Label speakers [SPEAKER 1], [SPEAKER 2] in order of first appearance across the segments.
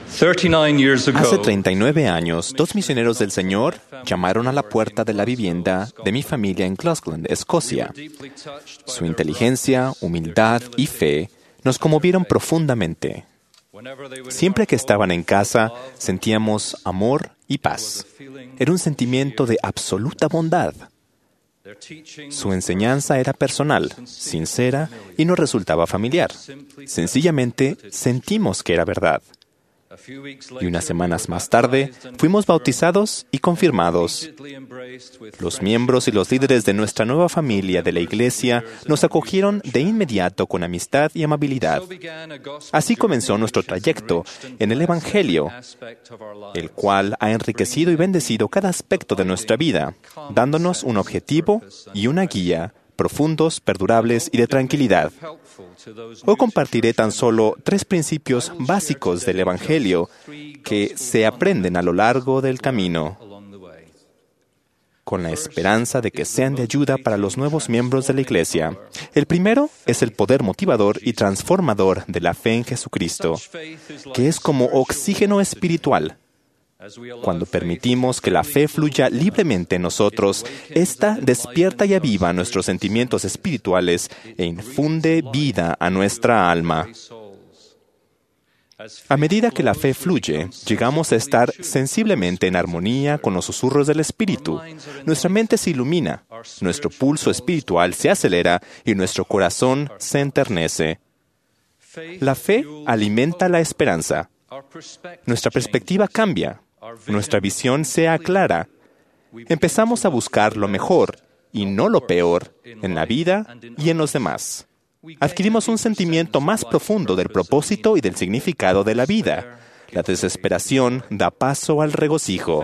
[SPEAKER 1] Hace 39 años, 2 misioneros del Señor llamaron a la puerta de la vivienda de mi familia en Glasgow, Escocia. Su inteligencia, humildad y fe nos conmovieron profundamente. Siempre que estaban en casa, sentíamos amor y paz. Era un sentimiento de absoluta bondad. Su enseñanza era personal, sincera y no resultaba familiar. Sencillamente sentimos que era verdad. Y unas semanas más tarde, fuimos bautizados y confirmados. Los miembros y los líderes de nuestra nueva familia de la Iglesia nos acogieron de inmediato con amistad y amabilidad. Así comenzó nuestro trayecto en el Evangelio, el cual ha enriquecido y bendecido cada aspecto de nuestra vida, dándonos un objetivo y una guía profundos, perdurables y de tranquilidad. Hoy compartiré tan solo 3 principios básicos del Evangelio que se aprenden a lo largo del camino, con la esperanza de que sean de ayuda para los nuevos miembros de la Iglesia. El primero es el poder motivador y transformador de la fe en Jesucristo, que es como oxígeno espiritual. Cuando permitimos que la fe fluya libremente en nosotros, ésta despierta y aviva nuestros sentimientos espirituales e infunde vida a nuestra alma. A medida que la fe fluye, llegamos a estar sensiblemente en armonía con los susurros del Espíritu. Nuestra mente se ilumina, nuestro pulso espiritual se acelera y nuestro corazón se enternece. La fe alimenta la esperanza. Nuestra perspectiva cambia. Nuestra visión se aclara. Empezamos a buscar lo mejor y no lo peor en la vida y en los demás. Adquirimos un sentimiento más profundo del propósito y del significado de la vida. La desesperación da paso al regocijo.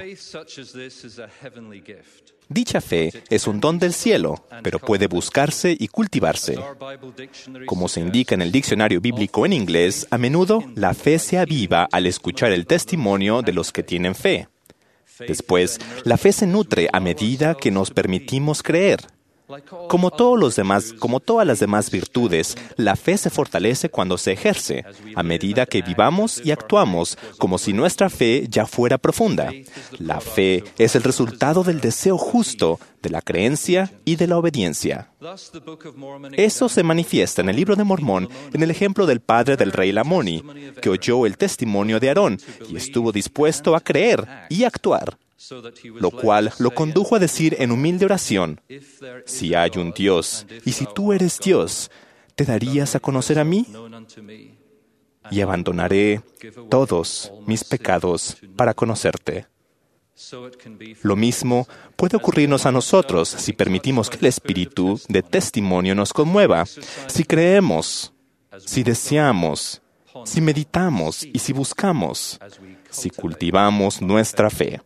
[SPEAKER 1] Dicha fe es un don del cielo, pero puede buscarse y cultivarse. Como se indica en el diccionario bíblico en inglés, a menudo la fe se aviva al escuchar el testimonio de los que tienen fe. Después, la fe se nutre a medida que nos permitimos creer. Como todas las demás virtudes, la fe se fortalece cuando se ejerce, a medida que vivamos y actuamos como si nuestra fe ya fuera profunda. La fe es el resultado del deseo justo, de la creencia y de la obediencia. Eso se manifiesta en el Libro de Mormón en el ejemplo del padre del rey Lamoni, que oyó el testimonio de Aarón y estuvo dispuesto a creer y actuar, lo cual lo condujo a decir en humilde oración: si hay un Dios, y si tú eres Dios, ¿te darías a conocer a mí? Y abandonaré todos mis pecados para conocerte. Lo mismo puede ocurrirnos a nosotros si permitimos que el espíritu de testimonio nos conmueva, si creemos, si deseamos, si meditamos y si buscamos, si cultivamos nuestra fe.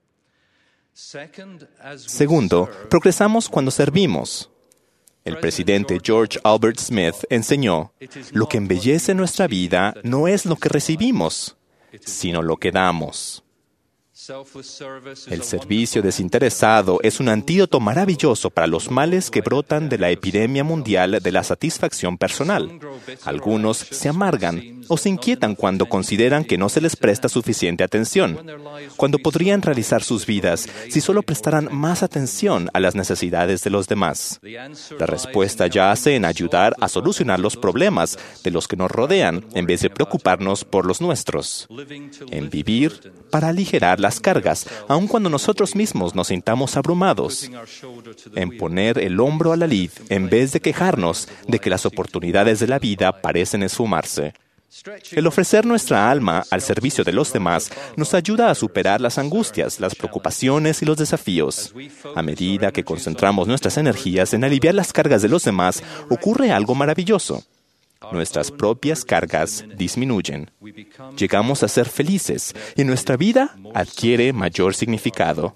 [SPEAKER 1] Segundo, progresamos cuando servimos. El presidente George Albert Smith enseñó: lo que embellece nuestra vida no es lo que recibimos, sino lo que damos. El servicio desinteresado es un antídoto maravilloso para los males que brotan de la epidemia mundial de la satisfacción personal. Algunos se amargan o se inquietan cuando consideran que no se les presta suficiente atención, cuando podrían realizar sus vidas si solo prestaran más atención a las necesidades de los demás. La respuesta yace en ayudar a solucionar los problemas de los que nos rodean en vez de preocuparnos por los nuestros, en vivir para aligerar las cargas, aun cuando nosotros mismos nos sintamos abrumados, en poner el hombro a la lid en vez de quejarnos de que las oportunidades de la vida parecen esfumarse. El ofrecer nuestra alma al servicio de los demás nos ayuda a superar las angustias, las preocupaciones y los desafíos. A medida que concentramos nuestras energías en aliviar las cargas de los demás, ocurre algo maravilloso. Nuestras propias cargas disminuyen. Llegamos a ser felices y nuestra vida adquiere mayor significado.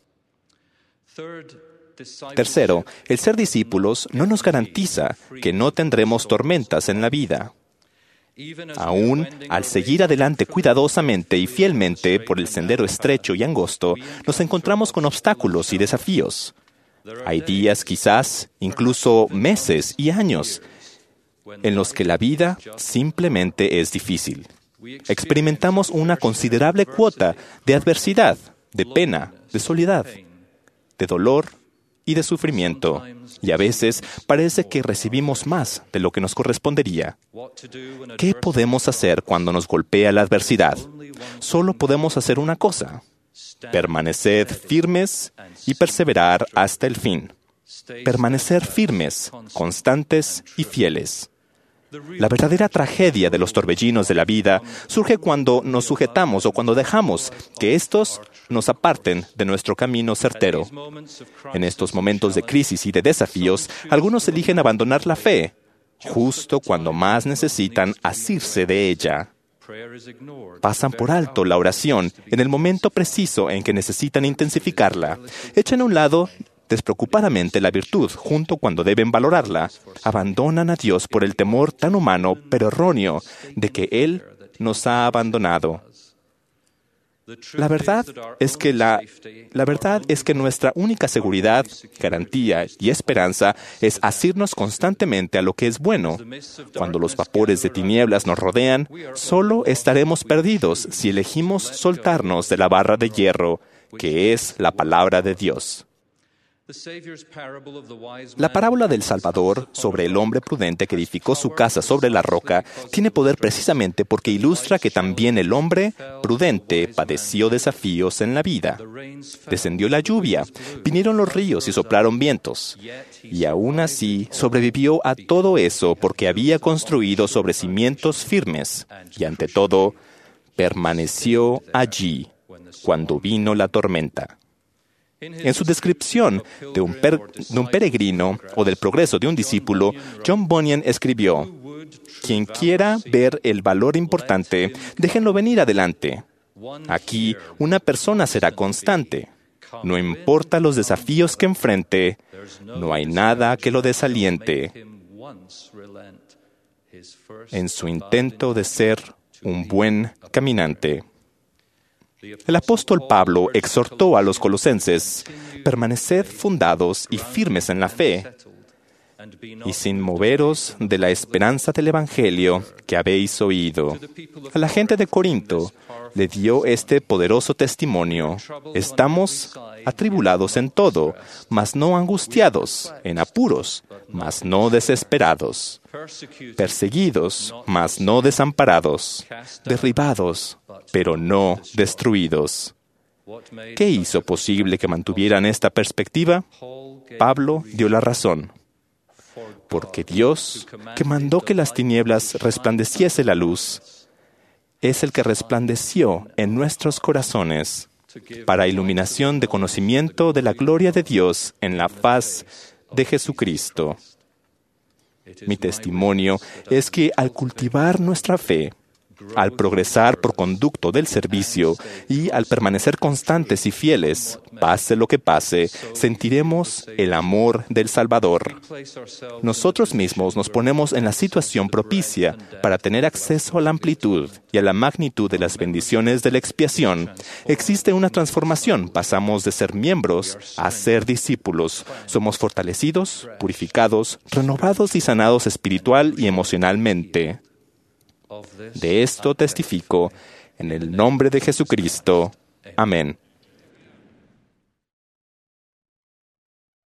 [SPEAKER 1] Tercero, el ser discípulos no nos garantiza que no tendremos tormentas en la vida. Aún al seguir adelante cuidadosamente y fielmente por el sendero estrecho y angosto, nos encontramos con obstáculos y desafíos. Hay días, quizás, incluso meses y años, en los que la vida simplemente es difícil. Experimentamos una considerable cuota de adversidad, de pena, de soledad, de dolor y de sufrimiento. Y a veces parece que recibimos más de lo que nos correspondería. ¿Qué podemos hacer cuando nos golpea la adversidad? Solo podemos hacer una cosa: permaneced firmes y perseverar hasta el fin. Permanecer firmes, constantes y fieles. La verdadera tragedia de los torbellinos de la vida surge cuando nos sujetamos o cuando dejamos que estos nos aparten de nuestro camino certero. En estos momentos de crisis y de desafíos, algunos eligen abandonar la fe, justo cuando más necesitan asirse de ella. Pasan por alto la oración en el momento preciso en que necesitan intensificarla. Echan a un lado despreocupadamente la virtud, junto cuando deben valorarla. Abandonan a Dios por el temor tan humano, pero erróneo, de que Él nos ha abandonado. La verdad es que nuestra única seguridad, garantía y esperanza es asirnos constantemente a lo que es bueno. Cuando los vapores de tinieblas nos rodean, solo estaremos perdidos si elegimos soltarnos de la barra de hierro, que es la palabra de Dios. La parábola del Salvador sobre el hombre prudente que edificó su casa sobre la roca tiene poder precisamente porque ilustra que también el hombre prudente padeció desafíos en la vida. Descendió la lluvia, vinieron los ríos y soplaron vientos. Y aún así sobrevivió a todo eso porque había construido sobre cimientos firmes y ante todo permaneció allí cuando vino la tormenta. En su descripción de un peregrino o del progreso de un discípulo, John Bunyan escribió: quien quiera ver el valor importante, déjenlo venir adelante. Aquí una persona será constante. No importa los desafíos que enfrente, no hay nada que lo desaliente en su intento de ser un buen caminante. El apóstol Pablo exhortó a los colosenses: permaneced fundados y firmes en la fe, y sin moveros de la esperanza del Evangelio que habéis oído. A la gente de Corinto le dio este poderoso testimonio: estamos atribulados en todo, mas no angustiados, en apuros, mas no desesperados, perseguidos, mas no desamparados, derribados, pero no destruidos. ¿Qué hizo posible que mantuvieran esta perspectiva? Pablo dio la razón. Porque Dios, que mandó que las tinieblas resplandeciese la luz, es el que resplandeció en nuestros corazones para iluminación de conocimiento de la gloria de Dios en la faz de Jesucristo. Mi testimonio es que al cultivar nuestra fe, al progresar por conducto del servicio y al permanecer constantes y fieles, pase lo que pase, sentiremos el amor del Salvador. Nosotros mismos nos ponemos en la situación propicia para tener acceso a la amplitud y a la magnitud de las bendiciones de la expiación. Existe una transformación. Pasamos de ser miembros a ser discípulos. Somos fortalecidos, purificados, renovados y sanados espiritual y emocionalmente. De esto testifico en el nombre de Jesucristo. Amén.